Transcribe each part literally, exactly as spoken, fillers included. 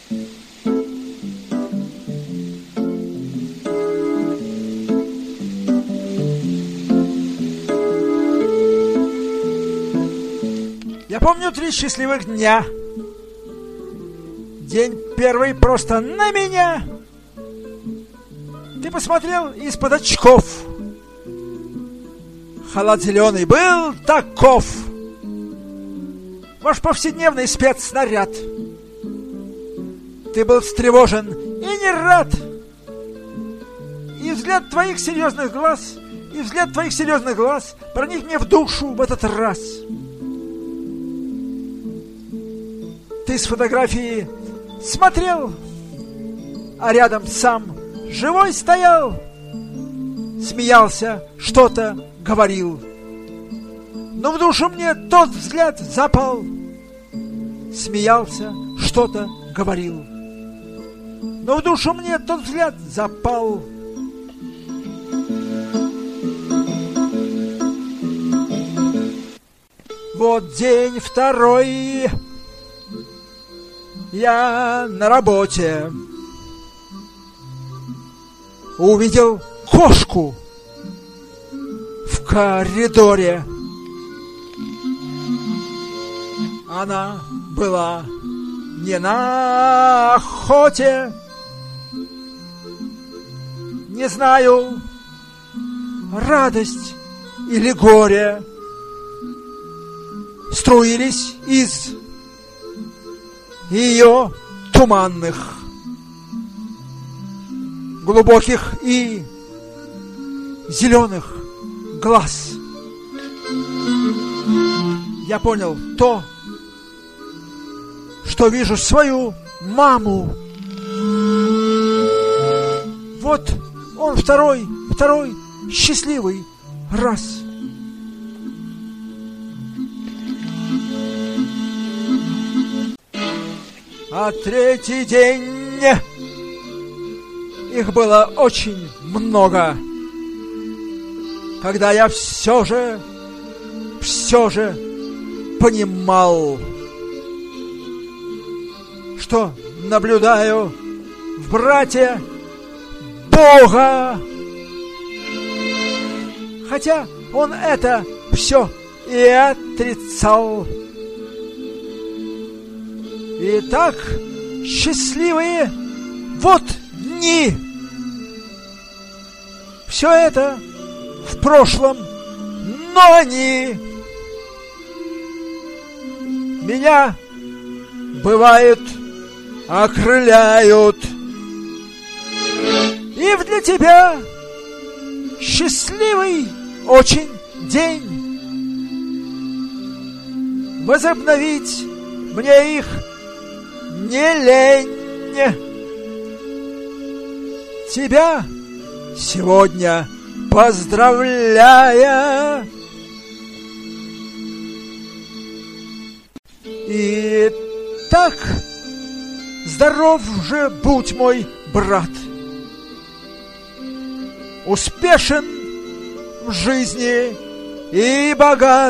Я помню три счастливых дня. День первый просто на меня. Ты посмотрел из-под очков. Халат зеленый был таков. Ваш повседневный спецснаряд. Ты был встревожен и не рад. И взгляд твоих серьезных глаз, и взгляд твоих серьезных глаз проник мне в душу в этот раз. Ты с фотографии смотрел, а рядом сам живой стоял, смеялся, что-то говорил. Но в душу мне тот взгляд запал. Смеялся, что-то говорил. Но в душу мне тот взгляд запал. Вот день второй. Я на работе увидел кошку в коридоре. Она была не на охоте. Не знаю, радость или горе струились из ее туманных, глубоких и зеленых глаз. Я понял то, что вижу свою маму. Вот он второй, второй счастливый раз. А третий день, их было очень много, когда я все же, все же понимал, что наблюдаю в брате Бога. Хотя он это все и отрицал. Итак, счастливые вот дни. Все это в прошлом, но они меня, бывает, окрыляют. И для тебя счастливый очень день. Возобновить мне их не лень. Тебя сегодня поздравляя. И так здоров же будь, мой брат. Успешен в жизни и богат.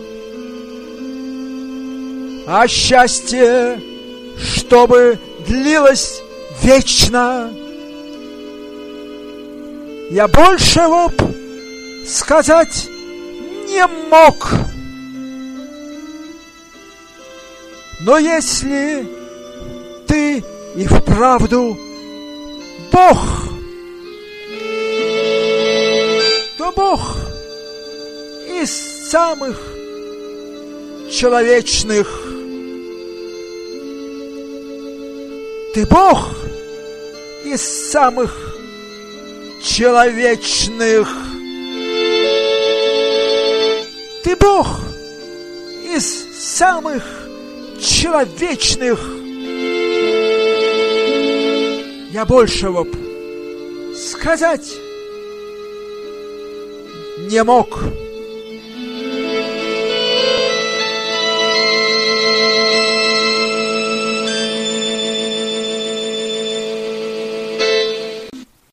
А счастье, чтобы длилось вечно, я большего б сказать не мог. Но если ты и вправду Бог, то Бог из самых человечных. Ты Бог из самых человечных. Ты Бог из самых человечных. Я большего б сказать не мог.